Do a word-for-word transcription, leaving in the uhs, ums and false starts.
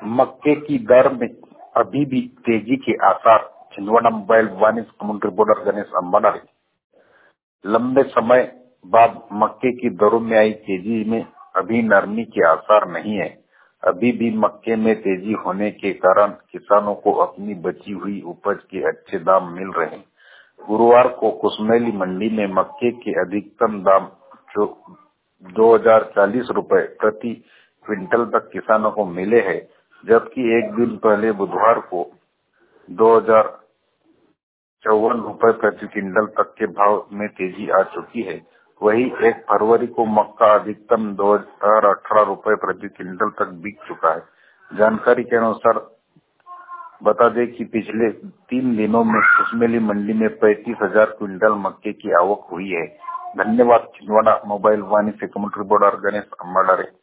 मक्के की दर में अभी भी तेजी के आसार। छिंदवाड़ा मोबाइल वाणिज्य कम्युनिटी रिपोर्टर गणेश अंबाडारी। लंबे समय बाद मक्के की दरों में आई तेजी में अभी नरमी के आसार नहीं है। अभी भी मक्के में तेजी होने के कारण किसानों को अपनी बची हुई उपज के अच्छे दाम मिल रहे हैं। गुरुवार को कुसमेली मंडी में मक्के के अधिकतम दाम जो दो हजार चालीस रुपए प्रति क्विंटल तक किसानों को मिले हैं, जबकि एक दिन पहले बुधवार को दो हजार चौवन रुपए प्रति क्विंटल तक के भाव में तेजी आ चुकी है। वहीं एक फरवरी को मक्का अधिकतम दो हजार अठारह रुपए प्रति क्विंटल तक बिक चुका है। जानकारी के अनुसार बता दें कि पिछले तीन दिनों में कुसमेली मंडी में पैंतीस हजार क्विंटल मक्के की आवक हुई है। धन्यवाद। छिंदवाड़ा मोबाइल वाणी से कम्युनिटी रिपोर्टर गणेश अंबाडारे।